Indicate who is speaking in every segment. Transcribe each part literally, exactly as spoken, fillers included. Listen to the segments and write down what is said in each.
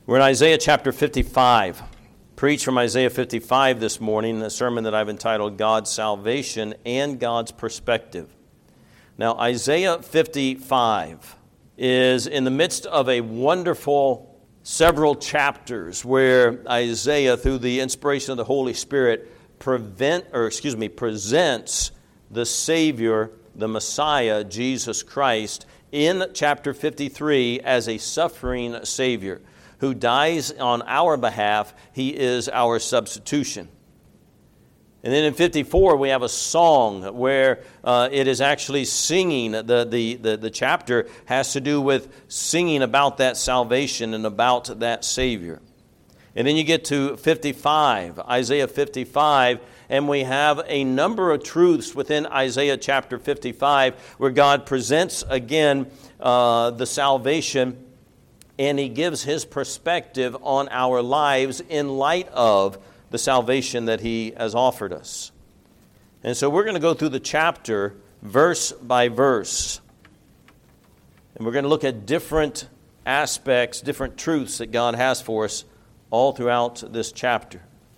Speaker 1: We're in Isaiah chapter fifty-five. Preach from Isaiah fifty-five this morning, a sermon that I've entitled God's Salvation and God's Perspective. Now, Isaiah fifty-five is in the midst of a wonderful several chapters where Isaiah, through the inspiration of the Holy Spirit, prevent, or excuse me, presents the Savior, the Messiah, Jesus Christ, in chapter fifty-three as a suffering Savior who dies on our behalf. He is our substitution. And then in fifty-four, we have a song where uh, it is actually singing. The, the, the, the chapter has to do with singing about that salvation and about that Savior. And then you get to fifty-five, Isaiah fifty-five, and we have a number of truths within Isaiah chapter fifty-five where God presents again uh, the salvation, and He gives His perspective on our lives in light of the salvation that He has offered us. And so we're going to go through the chapter verse by verse. And we're going to look at different aspects, different truths that God has for us all throughout this chapter.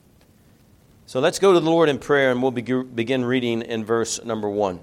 Speaker 1: So let's go to the Lord in prayer, and we'll begin reading in verse number one.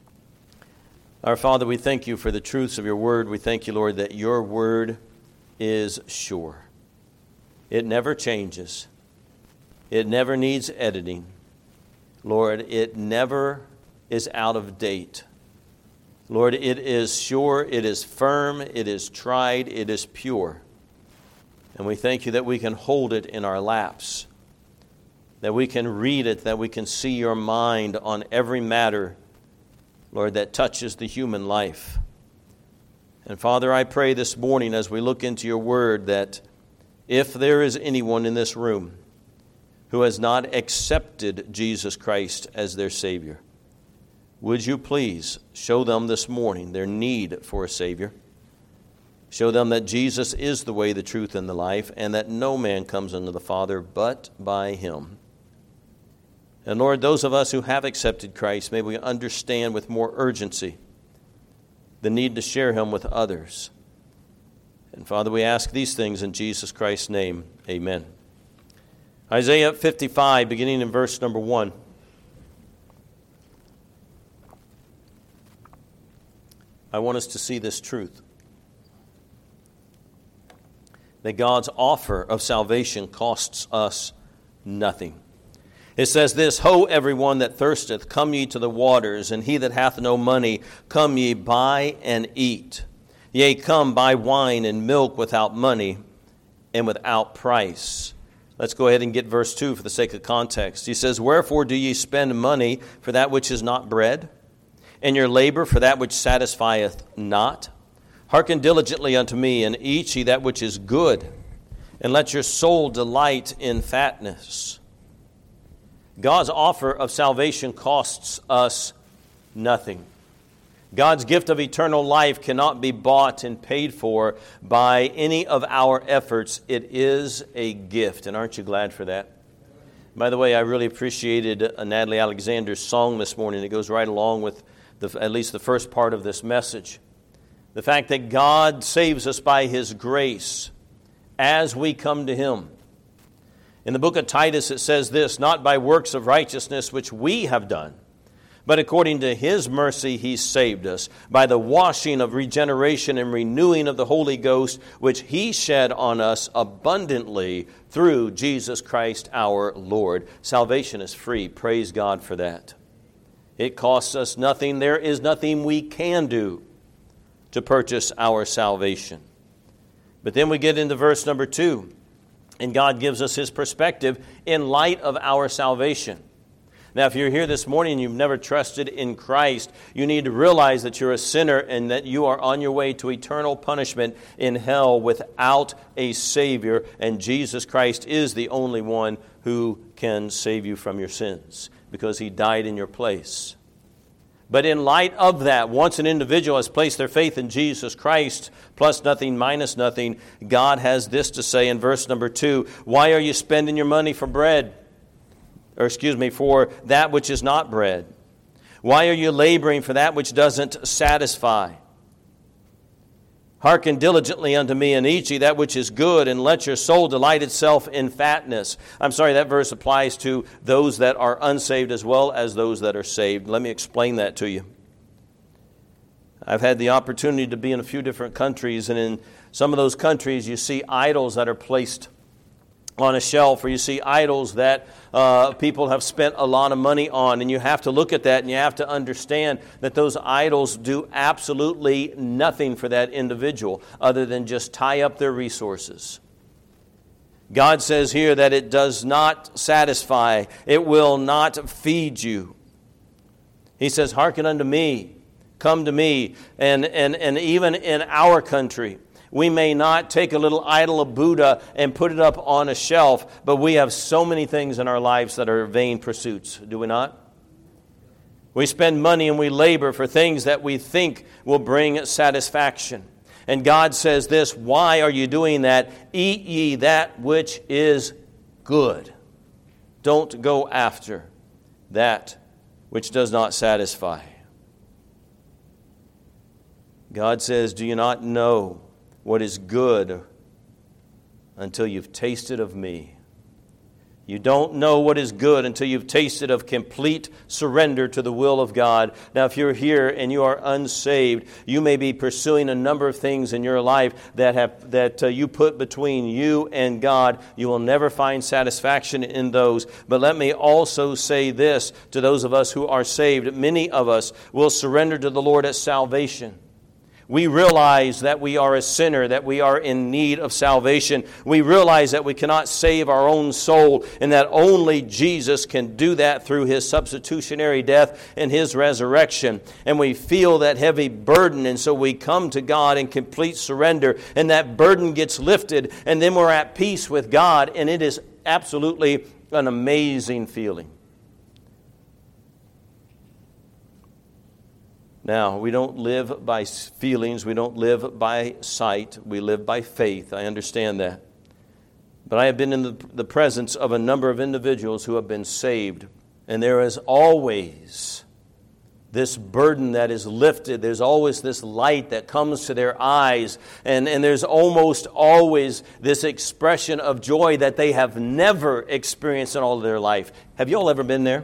Speaker 1: Our Father, we thank You for the truths of Your word. We thank You, Lord, that Your word is sure. It never changes. It never needs editing. Lord, it never is out of date. Lord, it is sure, it is firm, it is tried, it is pure. And we thank You that we can hold it in our laps, that we can read it, that we can see Your mind on every matter, Lord, that touches the human life. And Father, I pray this morning as we look into Your word that if there is anyone in this room who has not accepted Jesus Christ as their Savior, would You please show them this morning their need for a Savior? Show them that Jesus is the way, the truth, and the life, and that no man comes unto the Father but by Him. And Lord, those of us who have accepted Christ, may we understand with more urgency the need to share Him with others. And Father, we ask these things in Jesus Christ's name. Amen. Isaiah fifty-five, beginning in verse number one. I want us to see this truth, that God's offer of salvation costs us nothing. It says this, Ho, everyone that thirsteth, come ye to the waters, and he that hath no money, come ye buy and eat. Yea, come buy wine and milk without money and without price. Let's go ahead and get verse two for the sake of context. He says, Wherefore do ye spend money for that which is not bread, and your labor for that which satisfieth not? Hearken diligently unto me, and eat ye that which is good, and let your soul delight in fatness. God's offer of salvation costs us nothing. God's gift of eternal life cannot be bought and paid for by any of our efforts. It is a gift, and aren't you glad for that? By the way, I really appreciated Natalie Alexander's song this morning. It goes right along with the, at least the first part of this message. The fact that God saves us by His grace as we come to Him. In the book of Titus it says this, Not by works of righteousness which we have done, but according to His mercy He saved us, by the washing of regeneration and renewing of the Holy Ghost, which He shed on us abundantly through Jesus Christ our Lord. Salvation is free. Praise God for that. It costs us nothing. There is nothing we can do to purchase our salvation. But then we get into verse number two, and God gives us His perspective in light of our salvation. Now, if you're here this morning and you've never trusted in Christ, you need to realize that you're a sinner and that you are on your way to eternal punishment in hell without a Savior, and Jesus Christ is the only one who can save you from your sins because He died in your place. But in light of that, once an individual has placed their faith in Jesus Christ, plus nothing, minus nothing, God has this to say in verse number two, Why are you spending your money for bread? Or excuse me, for that which is not bread? Why are you laboring for that which doesn't satisfy? Hearken diligently unto me, and eat ye that which is good, and let your soul delight itself in fatness. I'm sorry, that verse applies to those that are unsaved as well as those that are saved. Let me explain that to you. I've had the opportunity to be in a few different countries, and in some of those countries you see idols that are placed on a shelf, or you see idols that uh, people have spent a lot of money on, and you have to look at that and you have to understand that those idols do absolutely nothing for that individual other than just tie up their resources. God says here that it does not satisfy, it will not feed you. He says, hearken unto me, come to me, and, and, and even in our country, we may not take a little idol of Buddha and put it up on a shelf, but we have so many things in our lives that are vain pursuits, do we not? We spend money and we labor for things that we think will bring satisfaction. And God says this, why are you doing that? Eat ye that which is good. Don't go after that which does not satisfy. God says, do you not know what is good until you've tasted of me? You don't know what is good until you've tasted of complete surrender to the will of God. Now, if you're here and you are unsaved, you may be pursuing a number of things in your life that have that uh, you put between you and God. You will never find satisfaction in those. But let me also say this to those of us who are saved. Many of us will surrender to the Lord at salvation. We realize that we are a sinner, that we are in need of salvation. We realize that we cannot save our own soul, and that only Jesus can do that through His substitutionary death and His resurrection. And we feel that heavy burden, and so we come to God in complete surrender, and that burden gets lifted, and then we're at peace with God, and it is absolutely an amazing feeling. Now, we don't live by feelings, we don't live by sight, we live by faith. I understand that. But I have been in the, the presence of a number of individuals who have been saved, and there is always this burden that is lifted. There's always this light that comes to their eyes, and, and there's almost always this expression of joy that they have never experienced in all of their life. Have you all ever been there?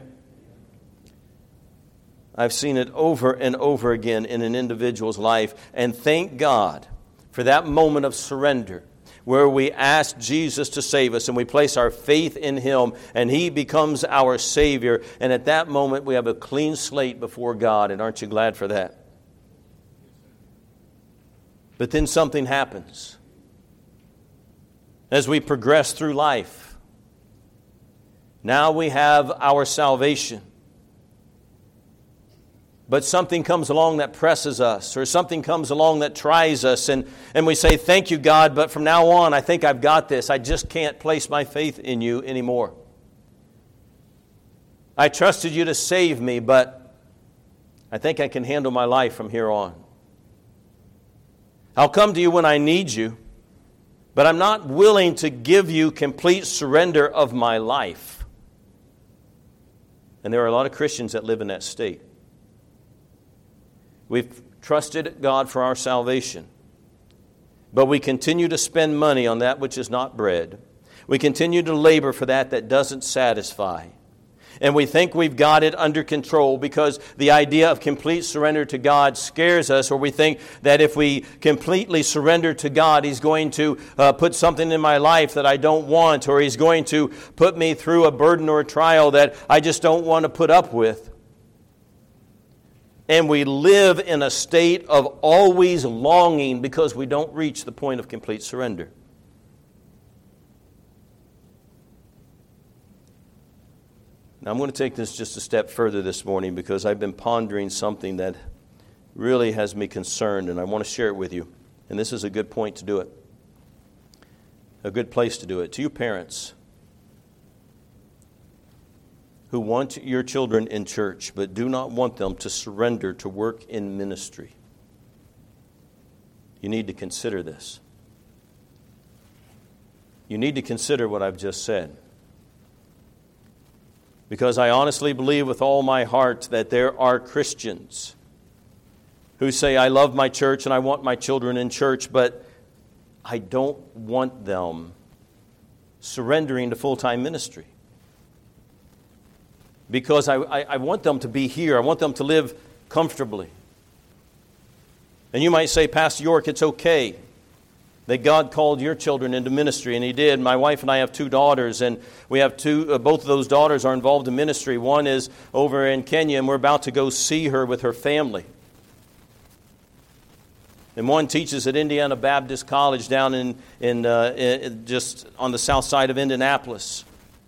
Speaker 1: I've seen it over and over again in an individual's life. And thank God for that moment of surrender where we ask Jesus to save us and we place our faith in Him and He becomes our Savior. And at that moment we have a clean slate before God. And aren't you glad for that? But then something happens as we progress through life. Now we have our salvation. But something comes along that presses us, or something comes along that tries us, and, and we say, thank you, God, but from now on, I think I've got this. I just can't place my faith in you anymore. I trusted you to save me, but I think I can handle my life from here on. I'll come to you when I need you, but I'm not willing to give you complete surrender of my life. And there are a lot of Christians that live in that state. We've trusted God for our salvation, but we continue to spend money on that which is not bread. We continue to labor for that that doesn't satisfy. And we think we've got it under control because the idea of complete surrender to God scares us, or we think that if we completely surrender to God, He's going to uh, put something in my life that I don't want, or He's going to put me through a burden or a trial that I just don't want to put up with. And we live in a state of always longing because we don't reach the point of complete surrender. Now, I'm going to take this just a step further this morning because I've been pondering something that really has me concerned, and I want to share it with you. And this is a good point to do it. A good place to do it. To you parents who want your children in church but do not want them to surrender to work in ministry, you need to consider this. You need to consider what I've just said. Because I honestly believe with all my heart that there are Christians who say, I love my church and I want my children in church, but I don't want them surrendering to full-time ministry. Because I, I, I want them to be here. I want them to live comfortably. And you might say, Pastor York, it's okay that God called your children into ministry, and He did. My wife and I have two daughters, and we have two. Uh, both of those daughters are involved in ministry. One is over in Kenya, and we're about to go see her with her family. And one teaches at Indiana Baptist College down in, in, uh, in just on the south side of Indianapolis.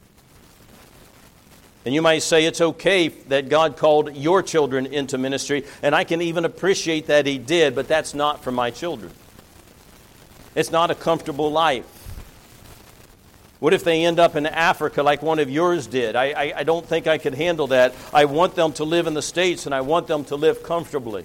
Speaker 1: And you might say it's okay that God called your children into ministry, and I can even appreciate that He did, but that's not for my children. It's not a comfortable life. What if they end up in Africa like one of yours did? I, I, I don't think I could handle that. I want them to live in the States, and I want them to live comfortably.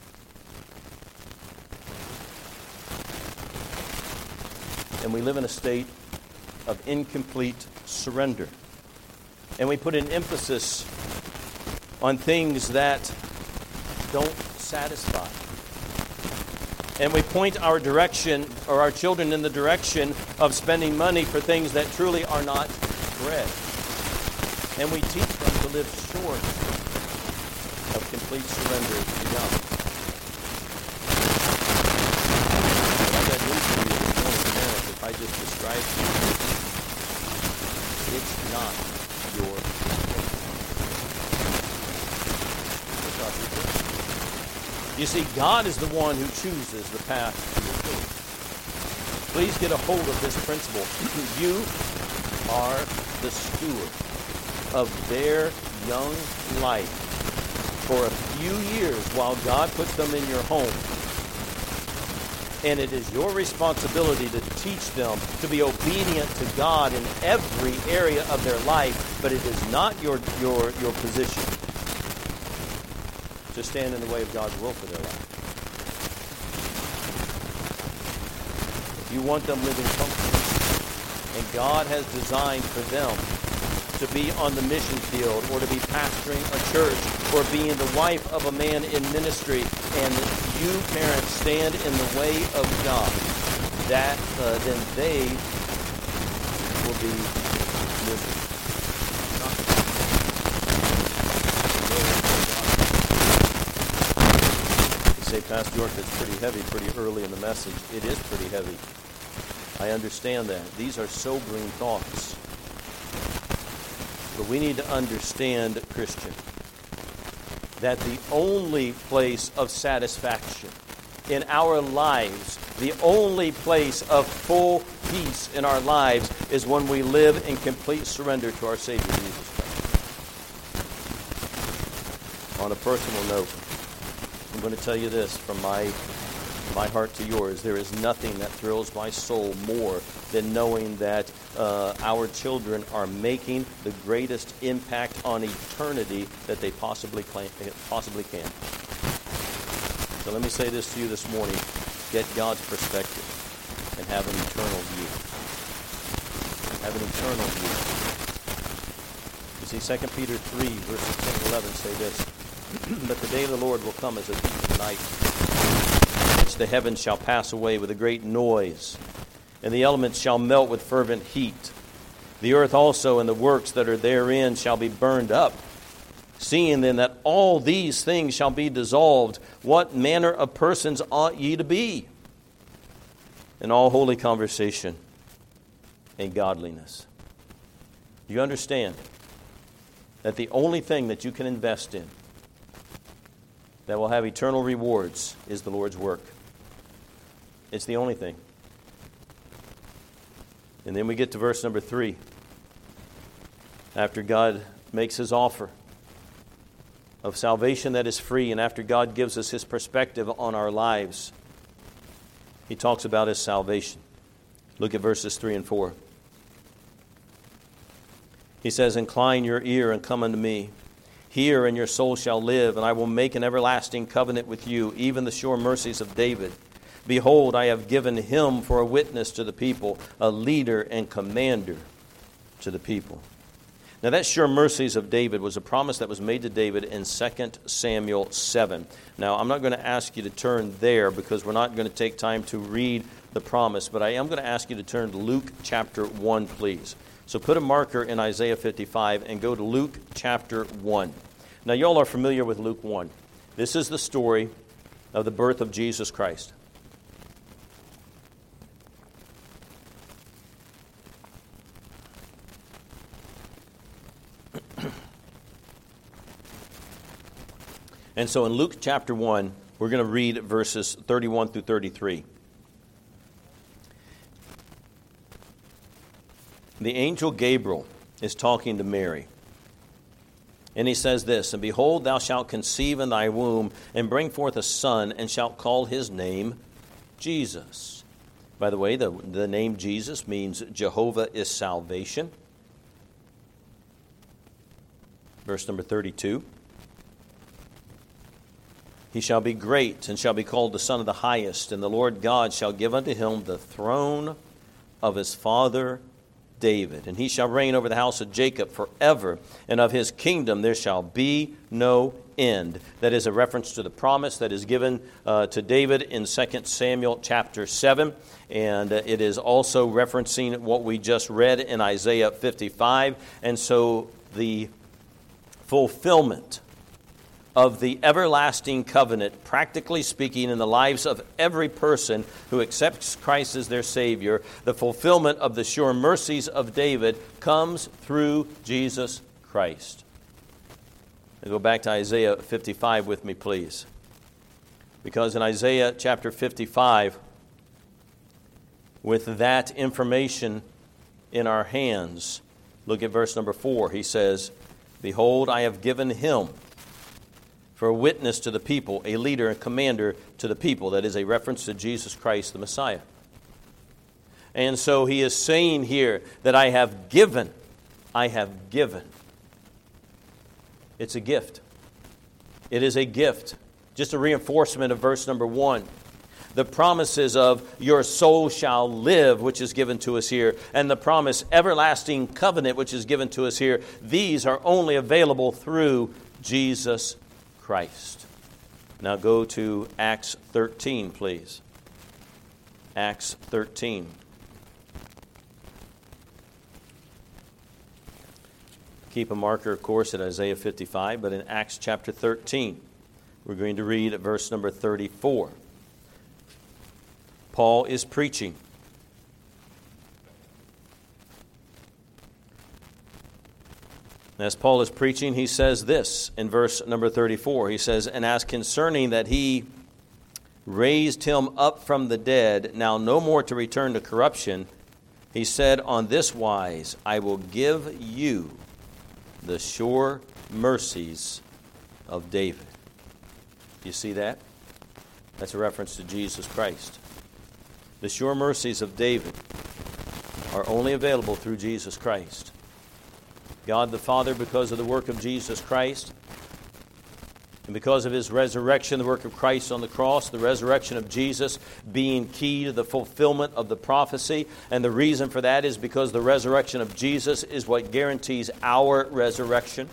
Speaker 1: And we live in a state of incomplete surrender. And we put an emphasis on things that don't satisfy. And we point our direction, or our children in the direction of spending money for things that truly are not bread. And we teach them to live short of complete surrender to God. But I got news for you this morning, parents. If I just describe to you, it's not your choice. You see, God is the one who chooses the path to your children. Please get a hold of this principle. You are the steward of their young life for a few years while God puts them in your home. And it is your responsibility to teach them to be obedient to God in every area of their life, but it is not your, your, your position to stand in the way of God's will for their life. If you want them living comfortably, and God has designed for them to be on the mission field, or to be pastoring a church, or being the wife of a man in ministry, and you parents stand in the way of God, that uh, then they will be miserable. Say, Pastor York, that's pretty heavy, pretty early in the message. It is pretty heavy. I understand that. These are sobering thoughts. But we need to understand, Christian, that the only place of satisfaction in our lives, the only place of full peace in our lives, is when we live in complete surrender to our Savior, Jesus Christ. On a personal note, I'm going to tell you this from my my heart to yours. There is nothing that thrills my soul more than knowing that uh, our children are making the greatest impact on eternity that they possibly claim, possibly can. So let me say this to you this morning. Get God's perspective and have an eternal view. Have an eternal view. You see, Second Peter three, verses ten and eleven say this. But the day of the Lord will come as a thief in the night, in which the heavens shall pass away with a great noise, and the elements shall melt with fervent heat. The earth also and the works that are therein shall be burned up. Seeing then that all these things shall be dissolved, what manner of persons ought ye to be? In all holy conversation and godliness. Do you understand that the only thing that you can invest in that will have eternal rewards is the Lord's work? It's the only thing. And then we get to verse number three. After God makes His offer of salvation that is free, and after God gives us His perspective on our lives, He talks about His salvation. Look at verses three and four. He says, Incline your ear and come unto me. Hear, and your soul shall live, and I will make an everlasting covenant with you, even the sure mercies of David. Behold, I have given him for a witness to the people, a leader and commander to the people. Now that sure mercies of David was a promise that was made to David in Second Samuel seven. Now I'm not going to ask you to turn there because we're not going to take time to read the promise, but I am going to ask you to turn to Luke chapter one, please. So put a marker in Isaiah fifty-five and go to Luke chapter one. Now you all are familiar with Luke one. This is the story of the birth of Jesus Christ. And so in Luke chapter one, we're going to read verses thirty-one through thirty-three. The angel Gabriel is talking to Mary. And he says this, "And behold, thou shalt conceive in thy womb, and bring forth a son, and shalt call his name Jesus." By the way, the, the name Jesus means Jehovah is salvation. Verse number thirty-two. "He shall be great, and shall be called the Son of the Highest, and the Lord God shall give unto him the throne of his father David. And he shall reign over the house of Jacob forever, and of his kingdom there shall be no end." That is a reference to the promise that is given uh, to David in Second Samuel chapter seven. And uh, it is also referencing what we just read in Isaiah fifty-five. And so the fulfillment of the everlasting covenant, practically speaking, in the lives of every person who accepts Christ as their Savior, the fulfillment of the sure mercies of David comes through Jesus Christ. Now go back to Isaiah fifty-five with me, please. Because in Isaiah chapter fifty-five, with that information in our hands, look at verse number four. He says, "Behold, I have given him for a witness to the people, a leader and commander to the people." That is a reference to Jesus Christ, the Messiah. And so he is saying here that I have given, I have given. It's a gift. It is a gift. Just a reinforcement of verse number one. The promises of your soul shall live, which is given to us here, and the promise everlasting covenant, which is given to us here, these are only available through Jesus Christ. Now go to Acts thirteen, please. Acts thirteen. Keep a marker, of course, at Isaiah fifty-five, but in Acts chapter thirteen, we're going to read at verse number thirty-four. Paul is preaching. As Paul is preaching, he says this in verse number thirty-four. He says, "And as concerning that he raised him up from the dead, now no more to return to corruption, he said on this wise, I will give you the sure mercies of David." You see that? That's a reference to Jesus Christ. The sure mercies of David are only available through Jesus Christ. God the Father, because of the work of Jesus Christ, and because of his resurrection, the work of Christ on the cross, the resurrection of Jesus being key to the fulfillment of the prophecy. And the reason for that is because the resurrection of Jesus is what guarantees our resurrection.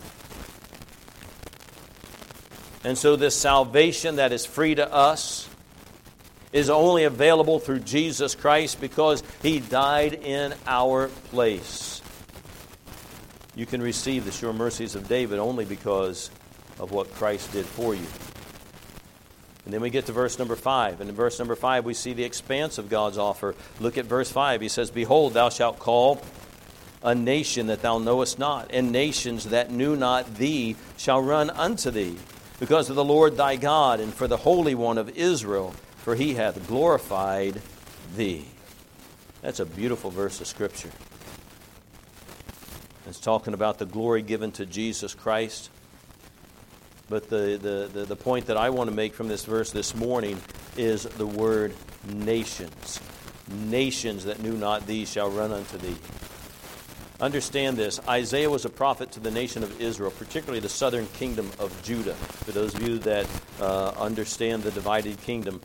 Speaker 1: And so this salvation that is free to us is only available through Jesus Christ because he died in our place. You can receive the sure mercies of David only because of what Christ did for you. And then we get to verse number five. And in verse number five, we see the expanse of God's offer. Look at verse five. He says, "Behold, thou shalt call a nation that thou knowest not, and nations that knew not thee shall run unto thee, because of the Lord thy God, and for the Holy One of Israel, for he hath glorified thee." That's a beautiful verse of Scripture. It's talking about the glory given to Jesus Christ. But the, the, the, the point that I want to make from this verse this morning is the word nations. Nations that knew not thee shall run unto thee. Understand this. Isaiah was a prophet to the nation of Israel, particularly the southern kingdom of Judah. For those of you that uh, understand the divided kingdom.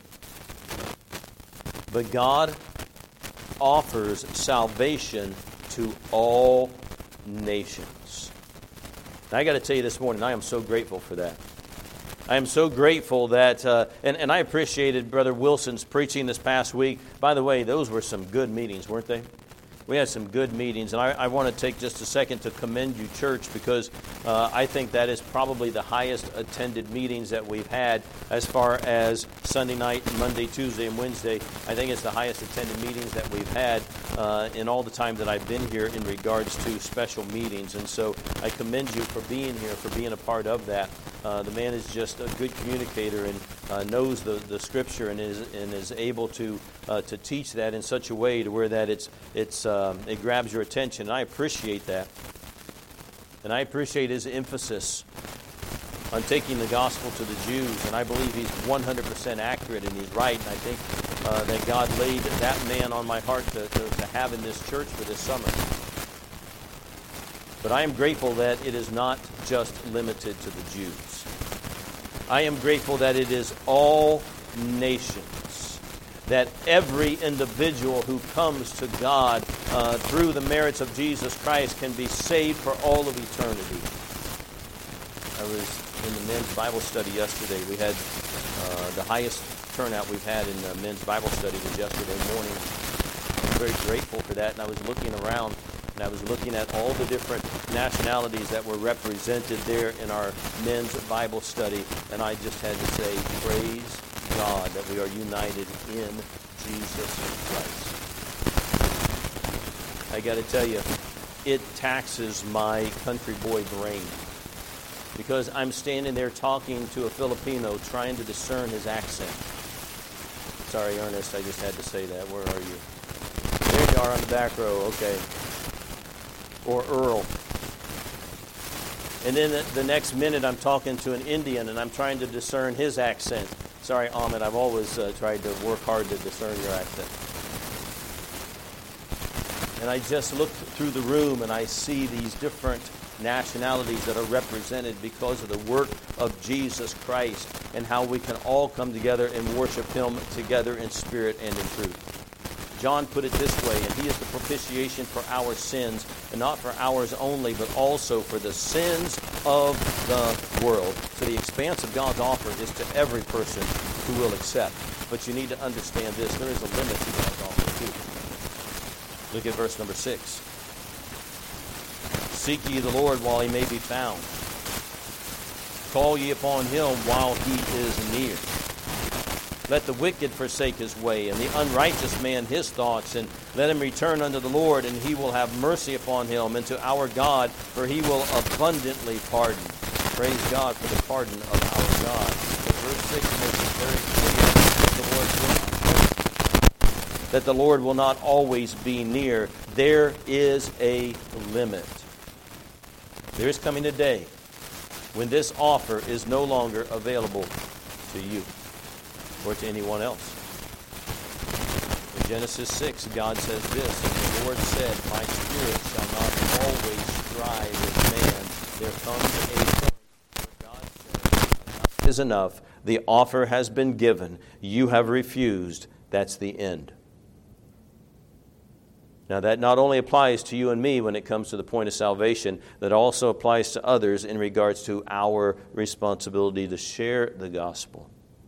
Speaker 1: But God offers salvation to all nations. And I got to tell you this morning, I am so grateful for that. I am so grateful that, uh, and, and I appreciated Brother Wilson's preaching this past week. By the way, those were some good meetings, weren't they? We had some good meetings, and I, I want to take just a second to commend you, church, because uh, I think that is probably the highest attended meetings that we've had as far as Sunday night, Monday, Tuesday, and Wednesday. I think it's the highest attended meetings that we've had uh, in all the time that I've been here in regards to special meetings. And so I commend you for being here, for being a part of that. Uh, the man is just a good communicator and uh, knows the, the Scripture and is and is able to uh, to teach that in such a way to where that it's it's um, it grabs your attention. And I appreciate that, and I appreciate his emphasis on taking the gospel to the Jews. And I believe he's one hundred percent accurate and he's right. And I think uh, that God laid that man on my heart to, to, to have in this church for this summer. But I am grateful that it is not just limited to the Jews. I am grateful that it is all nations, that every individual who comes to God uh, through the merits of Jesus Christ can be saved for all of eternity. I was in the men's Bible study yesterday. We had uh, the highest turnout we've had in the men's Bible study was yesterday morning. I'm very grateful for that, and I was looking around. And I was looking at all the different nationalities that were represented there in our men's Bible study, and I just had to say, praise God that we are united in Jesus Christ. I got to tell you, it taxes my country boy brain, because I'm standing there talking to a Filipino trying to discern his accent. Sorry, Ernest, I just had to say that. Where are you? There you are on the back row. Okay. Or Earl. And then the, the next minute I'm talking to an Indian and I'm trying to discern his accent. Sorry, Ahmed, I've always uh, tried to work hard to discern your accent. And I just look through the room and I see these different nationalities that are represented because of the work of Jesus Christ and how we can all come together and worship Him together in spirit and in truth. John put it this way, and He is the propitiation for our sins, and not for ours only, but also for the sins of the world. So the expanse of God's offer is to every person who will accept. But you need to understand this. There is a limit to God's offer, too. Look at verse number six. Seek ye the Lord while He may be found. Call ye upon Him while He is near. Let the wicked forsake his way, and the unrighteous man his thoughts, and let him return unto the Lord, and He will have mercy upon him, and to our God, for He will abundantly pardon. Praise God for the pardon of our God. But verse six makes it very clear that the Lord will not always be near. There is a limit. There is coming a day when this offer is no longer available to you or to anyone else. In Genesis six, God says this, and the Lord said, my spirit shall not always strive with man. There comes a point where God says, enough is enough. The offer has been given. You have refused. That's the end. Now that not only applies to you and me when it comes to the point of salvation, that also applies to others in regards to our responsibility to share the gospel.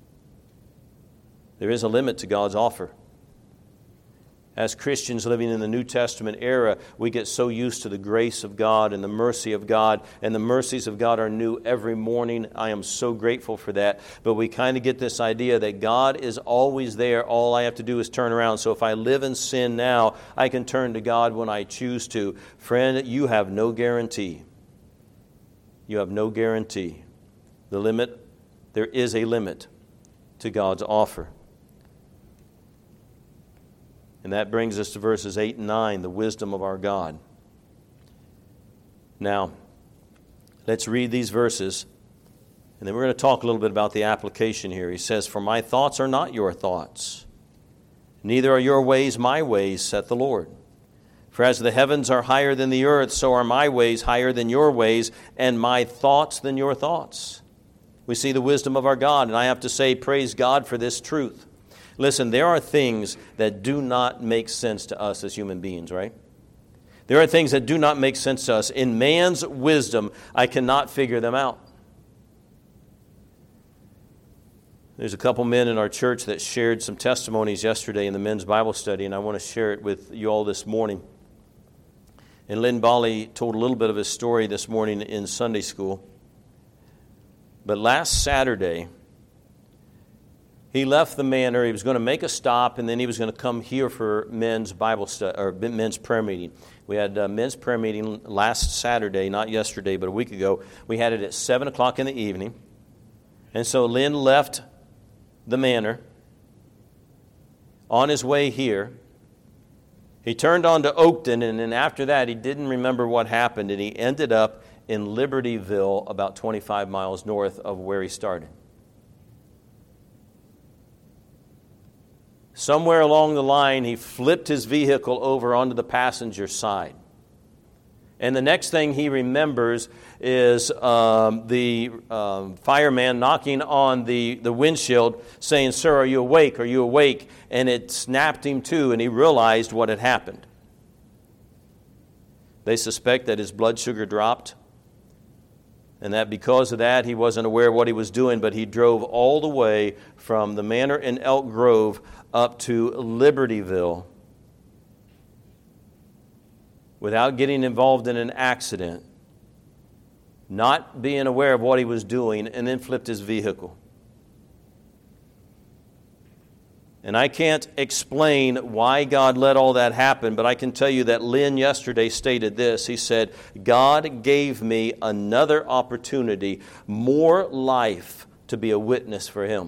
Speaker 1: There is a limit to God's offer. As Christians living in the New Testament era, we get so used to the grace of God and the mercy of God, and the mercies of God are new every morning. I am so grateful for that. But we kind of get this idea that God is always there. All I have to do is turn around. So if I live in sin now, I can turn to God when I choose to. Friend, you have no guarantee. You have no guarantee. The limit, there is a limit to God's offer. And that brings us to verses eight and nine, the wisdom of our God. Now, let's read these verses, and then we're going to talk a little bit about the application here. He says, for my thoughts are not your thoughts, neither are your ways my ways, saith the Lord. For as the heavens are higher than the earth, so are my ways higher than your ways, and my thoughts than your thoughts. We see the wisdom of our God, and I have to say, praise God for this truth. Listen, there are things that do not make sense to us as human beings, right? There are things that do not make sense to us. In man's wisdom, I cannot figure them out. There's a couple men in our church that shared some testimonies yesterday in the men's Bible study, and I want to share it with you all this morning. And Lynn Bali told a little bit of his story this morning in Sunday school. But last Saturday, he left the manor. He was going to make a stop, and then he was going to come here for men's Bible study or men's prayer meeting. We had a men's prayer meeting last Saturday, not yesterday, but a week ago. We had it at seven o'clock in the evening. And so Lynn left the manor on his way here. He turned on to Oakton, and then after that, he didn't remember what happened, and he ended up in Libertyville, about twenty-five miles north of where he started. Somewhere along the line, he flipped his vehicle over onto the passenger side. And the next thing he remembers is um, the um, fireman knocking on the, the windshield saying, "Sir, are you awake? Are you awake?" And it snapped him to, and he realized what had happened. They suspect that his blood sugar dropped, and that because of that, he wasn't aware of what he was doing, but he drove all the way from the manor in Elk Grove up to Libertyville without getting involved in an accident, not being aware of what he was doing, and then flipped his vehicle. And I can't explain why God let all that happen, but I can tell you that Lynn yesterday stated this. He said, "God gave me another opportunity, more life, to be a witness for Him."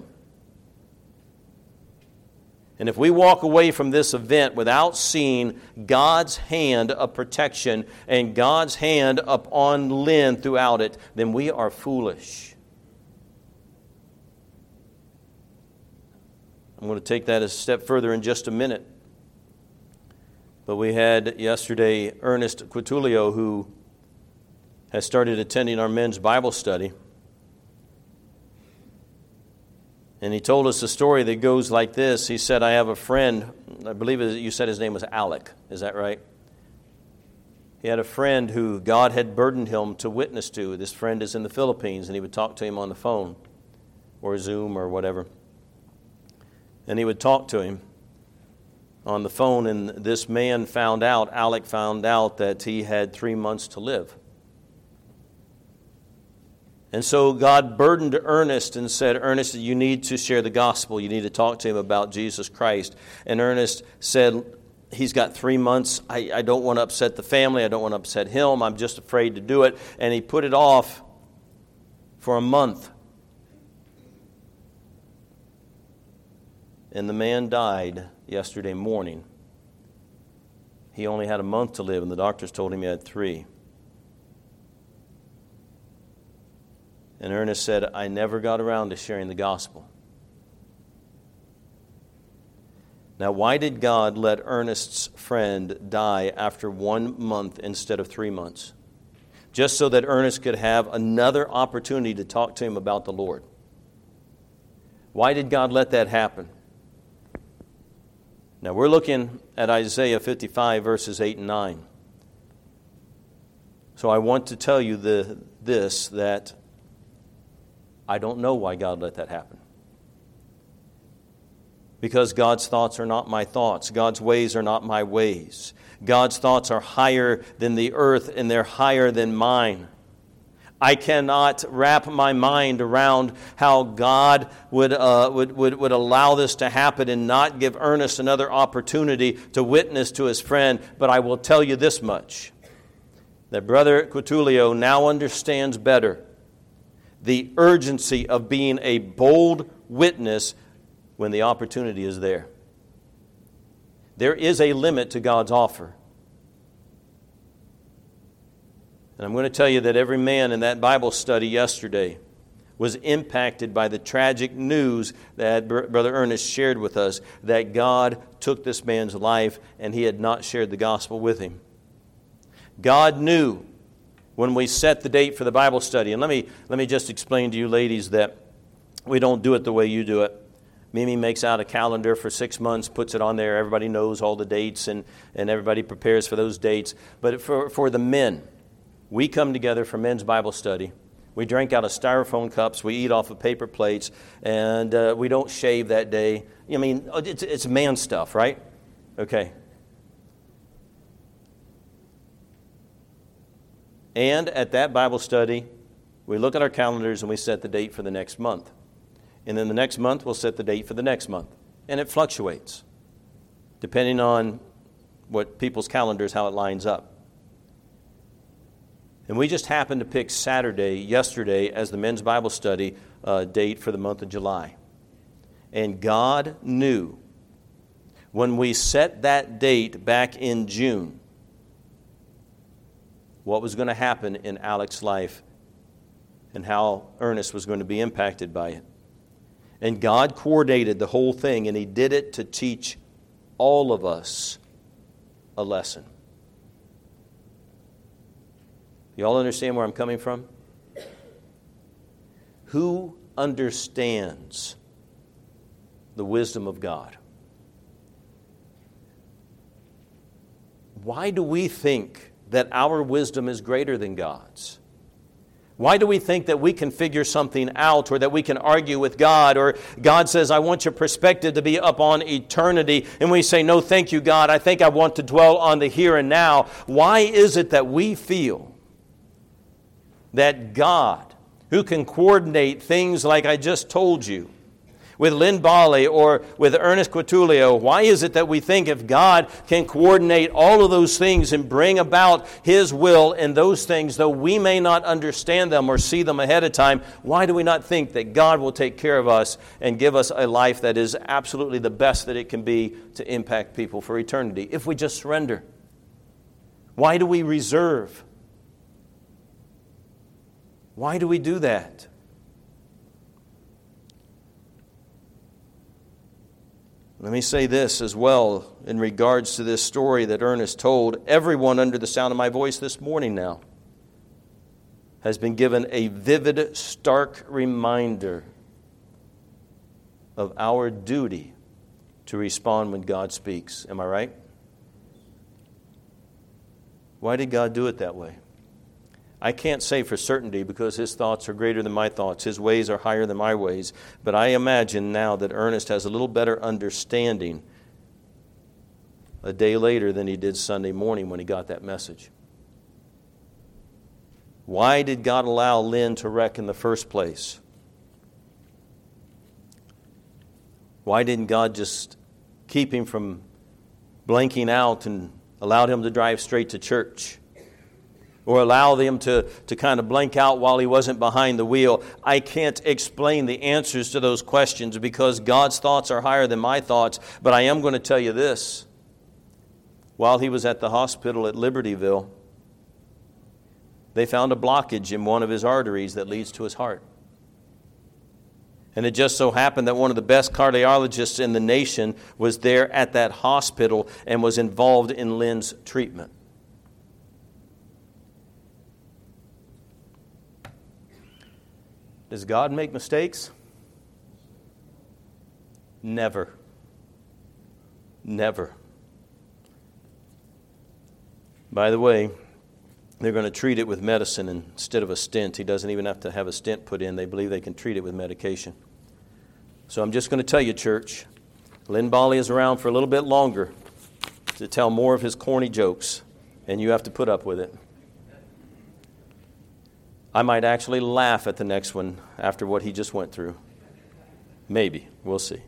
Speaker 1: And if we walk away from this event without seeing God's hand of protection and God's hand upon Lynn throughout it, then we are foolish. I'm going to take that a step further in just a minute. But we had yesterday Ernest Quitulio, who has started attending our men's Bible study. And he told us a story that goes like this. He said, "I have a friend," I believe you said his name was Alec. Is that right? He had a friend who God had burdened him to witness to. This friend is in the Philippines, and he would talk to him on the phone or Zoom or whatever. And he would talk to him on the phone, and this man found out, Alec found out, that he had three months to live. And so God burdened Ernest and said, "Ernest, you need to share the gospel. You need to talk to him about Jesus Christ." And Ernest said, he's got three months. I, I don't want to upset the family. I don't want to upset him. I'm just afraid to do it. And he put it off for a month. And the man died yesterday morning. He only had a month to live, and the doctors told him he had three. And Ernest said, "I never got around to sharing the gospel." Now, why did God let Ernest's friend die after one month instead of three months? Just so that Ernest could have another opportunity to talk to him about the Lord. Why did God let that happen? Now, we're looking at Isaiah fifty-five, verses eight and nine. So I want to tell you the, this, that I don't know why God let that happen. Because God's thoughts are not my thoughts. God's ways are not my ways. God's thoughts are higher than the earth, and they're higher than mine. I cannot wrap my mind around how God would, uh, would, would, would allow this to happen and not give Ernest another opportunity to witness to his friend. But I will tell you this much, that Brother Quitulio now understands better the urgency of being a bold witness when the opportunity is there. There is a limit to God's offer. And I'm going to tell you that every man in that Bible study yesterday was impacted by the tragic news that Brother Ernest shared with us, that God took this man's life and he had not shared the gospel with him. God knew when we set the date for the Bible study. And let me let me just explain to you ladies that we don't do it the way you do it. Mimi makes out a calendar for six months, puts it on there. Everybody knows all the dates, and, and everybody prepares for those dates. But for, for the men, we come together for men's Bible study. We drink out of styrofoam cups. We eat off of paper plates. And uh, we don't shave that day. I mean, it's, it's man stuff, right? Okay. And at that Bible study, we look at our calendars and we set the date for the next month. And then the next month, we'll set the date for the next month. And it fluctuates, depending on what people's calendars, how it lines up. And we just happened to pick Saturday, yesterday, as the men's Bible study uh, date for the month of July. And God knew when we set that date back in June what was going to happen in Alex's life and how Ernest was going to be impacted by it. And God coordinated the whole thing, and He did it to teach all of us a lesson. You all understand where I'm coming from? Who understands the wisdom of God? Why do we think that our wisdom is greater than God's? Why do we think that we can figure something out, or that we can argue with God, or God says, I want your perspective to be up on eternity, and we say, no, thank you, God, I think I want to dwell on the here and now? Why is it that we feel that God, who can coordinate things like I just told you, with Lynn Bali or with Ernest Quatulio, why is it that we think if God can coordinate all of those things and bring about His will in those things, though we may not understand them or see them ahead of time, why do we not think that God will take care of us and give us a life that is absolutely the best that it can be to impact people for eternity if we just surrender? Why do we reserve? Why do we do that? Let me say this as well in regards to this story that Ernest told. Everyone under the sound of my voice this morning now has been given a vivid, stark reminder of our duty to respond when God speaks. Am I right? Why did God do it that way? I can't say for certainty because His thoughts are greater than my thoughts. His ways are higher than my ways. But I imagine now that Ernest has a little better understanding a day later than he did Sunday morning when he got that message. Why did God allow Lynn to wreck in the first place? Why didn't God just keep him from blanking out and allowed him to drive straight to church? Or allow them to, to kind of blank out while he wasn't behind the wheel? I can't explain the answers to those questions because God's thoughts are higher than my thoughts. But I am going to tell you this. While he was at the hospital at Libertyville, they found a blockage in one of his arteries that leads to his heart. And it just so happened that one of the best cardiologists in the nation was there at that hospital and was involved in Lynn's treatment. Does God make mistakes? Never. Never. By the way, they're going to treat it with medicine instead of a stent. He doesn't even have to have a stent put in. They believe they can treat it with medication. So I'm just going to tell you, church, Lynn Bali is around for a little bit longer to tell more of his corny jokes, and you have to put up with it. I might actually laugh at the next one after what he just went through. Maybe. We'll see.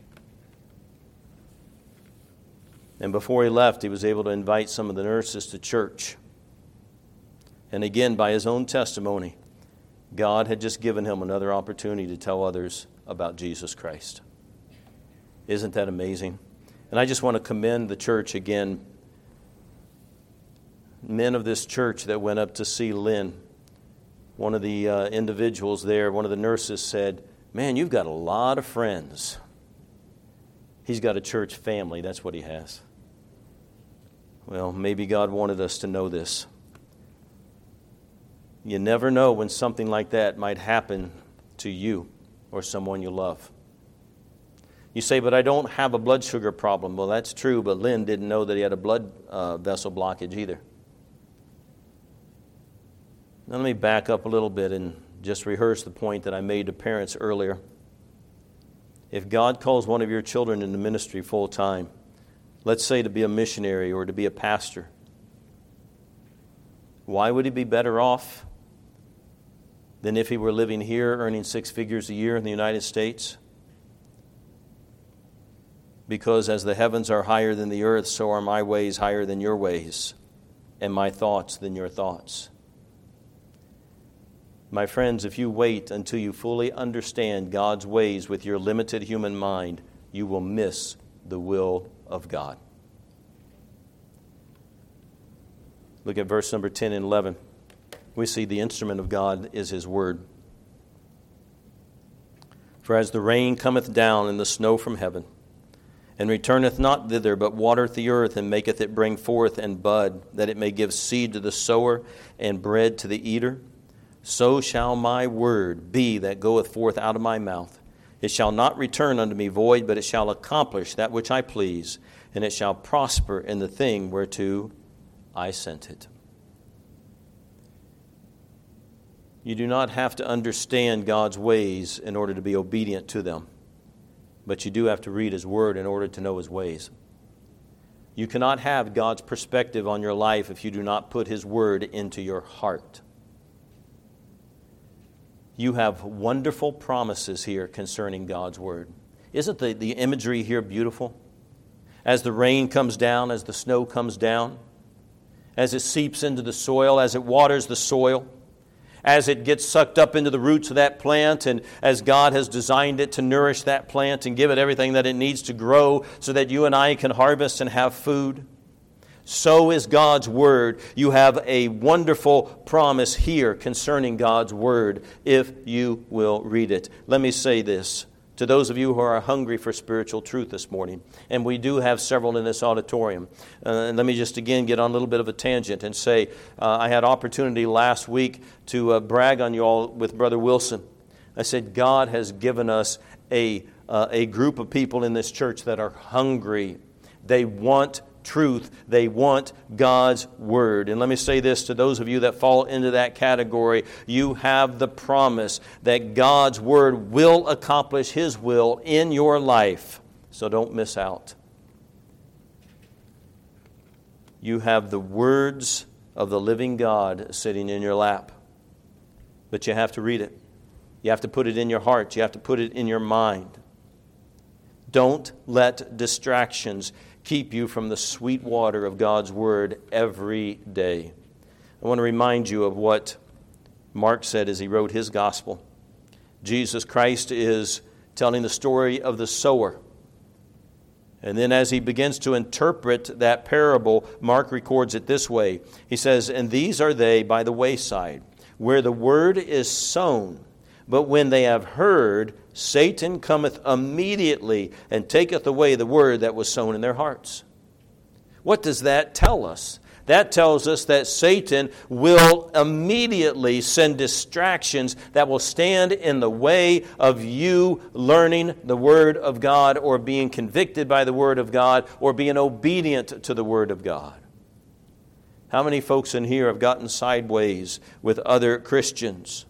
Speaker 1: And before he left, he was able to invite some of the nurses to church. And again, by his own testimony, God had just given him another opportunity to tell others about Jesus Christ. Isn't that amazing? And I just want to commend the church again. Men of this church that went up to see Lynn. One of the uh, individuals there, one of the nurses said, "Man, you've got a lot of friends." He's got a church family. That's what he has. Well, maybe God wanted us to know this. You never know when something like that might happen to you or someone you love. You say, but I don't have a blood sugar problem. Well, that's true, but Lynn didn't know that he had a blood uh, vessel blockage either. Now let me back up a little bit and just rehearse the point that I made to parents earlier. If God calls one of your children into ministry full time, let's say to be a missionary or to be a pastor, why would he be better off than if he were living here earning six figures a year in the United States? Because as the heavens are higher than the earth, so are my ways higher than your ways, and my thoughts than your thoughts. My friends, if you wait until you fully understand God's ways with your limited human mind, you will miss the will of God. Look at verse number ten and eleven. We see the instrument of God is His Word. For as the rain cometh down and the snow from heaven, and returneth not thither, but watereth the earth, and maketh it bring forth and bud, that it may give seed to the sower and bread to the eater, so shall my word be that goeth forth out of my mouth. It shall not return unto me void, but it shall accomplish that which I please, and it shall prosper in the thing whereto I sent it. You do not have to understand God's ways in order to be obedient to them, but you do have to read His Word in order to know His ways. You cannot have God's perspective on your life if you do not put His Word into your heart. You have wonderful promises here concerning God's Word. Isn't the, the imagery here beautiful? As the rain comes down, as the snow comes down, as it seeps into the soil, as it waters the soil, as it gets sucked up into the roots of that plant, and as God has designed it to nourish that plant and give it everything that it needs to grow so that you and I can harvest and have food. So is God's Word. You have a wonderful promise here concerning God's Word if you will read it. Let me say this to those of you who are hungry for spiritual truth this morning, and we do have several in this auditorium. Uh, and let me just again get on a little bit of a tangent and say uh, I had opportunity last week to uh, brag on you all with Brother Wilson. I said God has given us a, uh, a group of people in this church that are hungry. They want truth. They want God's Word. And let me say this to those of you that fall into that category. You have the promise that God's Word will accomplish His will in your life. So don't miss out. You have the words of the living God sitting in your lap. But you have to read it. You have to put it in your heart. You have to put it in your mind. Don't let distractions keep you from the sweet water of God's Word every day. I want to remind you of what Mark said as he wrote his gospel. Jesus Christ is telling the story of the sower. And then as he begins to interpret that parable, Mark records it this way. He says, "And these are they by the wayside, where the word is sown. But when they have heard, Satan cometh immediately and taketh away the word that was sown in their hearts." What does that tell us? That tells us that Satan will immediately send distractions that will stand in the way of you learning the Word of God or being convicted by the Word of God or being obedient to the Word of God. How many folks in here have gotten sideways with other Christians?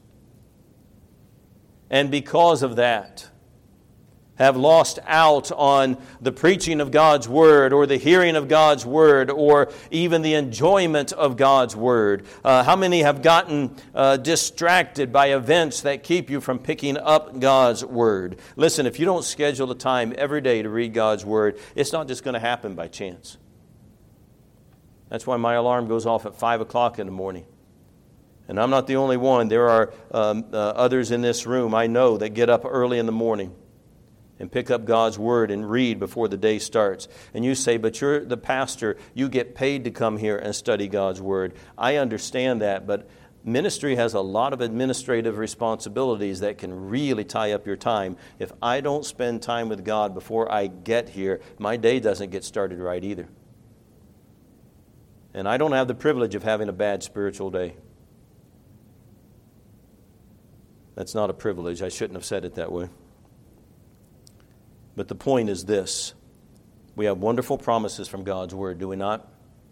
Speaker 1: And because of that, have lost out on the preaching of God's Word or the hearing of God's Word or even the enjoyment of God's Word? Uh, how many have gotten uh, distracted by events that keep you from picking up God's Word? Listen, if you don't schedule the time every day to read God's Word, it's not just going to happen by chance. That's why my alarm goes off at five o'clock in the morning. And I'm not the only one. There are um, uh, others in this room I know that get up early in the morning and pick up God's Word and read before the day starts. And you say, but you're the pastor, you get paid to come here and study God's Word. I understand that, but ministry has a lot of administrative responsibilities that can really tie up your time. If I don't spend time with God before I get here, my day doesn't get started right either. And I don't have the privilege of having a bad spiritual day. That's not a privilege. I shouldn't have said it that way. But the point is this. We have wonderful promises from God's Word, do we not?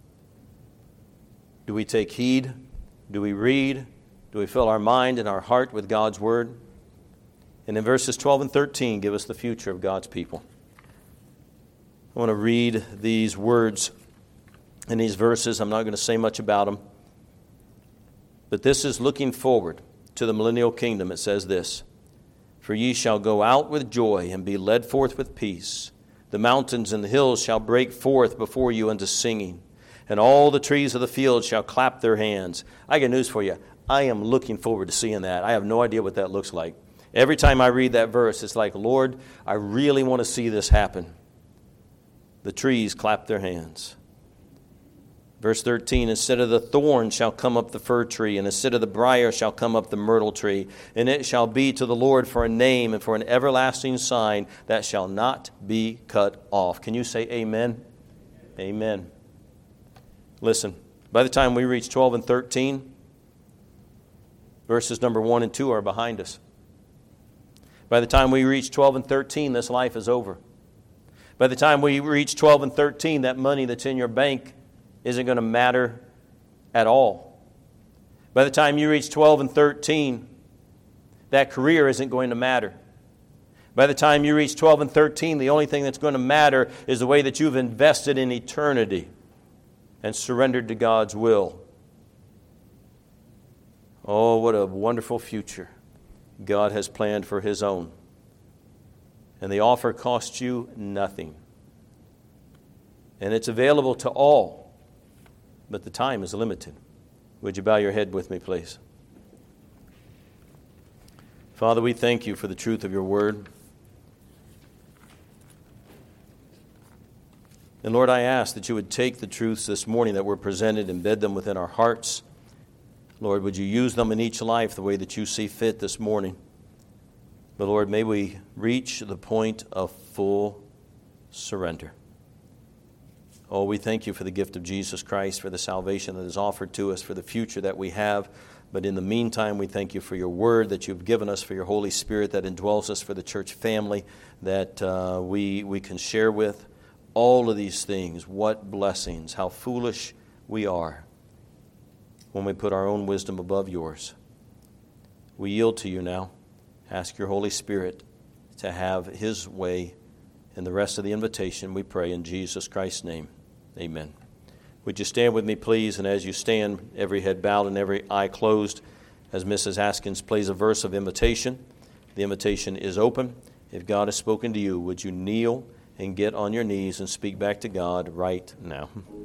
Speaker 1: Do we take heed? Do we read? Do we fill our mind and our heart with God's Word? And in verses twelve and thirteen, give us the future of God's people. I want to read these words in these verses. I'm not going to say much about them. But this is looking forward to the millennial kingdom. It says this, "For ye shall go out with joy and be led forth with peace. The mountains and the hills shall break forth before you unto singing, and all the trees of the field shall clap their hands." I got news for you. I am looking forward to seeing that. I have no idea what that looks like. Every time I read that verse, it's like, Lord, I really want to see this happen. The trees clap their hands. Verse thirteen, "Instead of the thorn shall come up the fir tree, and instead of the briar shall come up the myrtle tree. And it shall be to the Lord for a name and for an everlasting sign that shall not be cut off." Can you say amen? Amen. Listen, by the time we reach twelve and thirteen, verses number one and two are behind us. By the time we reach twelve and thirteen, this life is over. By the time we reach twelve and thirteen, that money that's in your bank isn't going to matter at all. By the time you reach twelve and thirteen, that career isn't going to matter. By the time you reach twelve and thirteen, the only thing that's going to matter is the way that you've invested in eternity and surrendered to God's will. Oh, what a wonderful future God has planned for His own. And the offer costs you nothing. And it's available to all. But the time is limited. Would you bow your head with me, please? Father, we thank you for the truth of your word. And Lord, I ask that you would take the truths this morning that were presented, embed them within our hearts. Lord, would you use them in each life the way that you see fit this morning? But Lord, may we reach the point of full surrender. Oh, we thank you for the gift of Jesus Christ, for the salvation that is offered to us, for the future that we have. But in the meantime, we thank you for your word that you've given us, for your Holy Spirit that indwells us, for the church family that uh, we, we can share with. All of these things, what blessings, how foolish we are when we put our own wisdom above yours. We yield to you now. Ask your Holy Spirit to have His way in the rest of the invitation, we pray in Jesus Christ's name. Amen. Would you stand with me, please? And as you stand, every head bowed and every eye closed, as Missus Haskins plays a verse of invitation. The invitation is open. If God has spoken to you, would you kneel and get on your knees and speak back to God right now?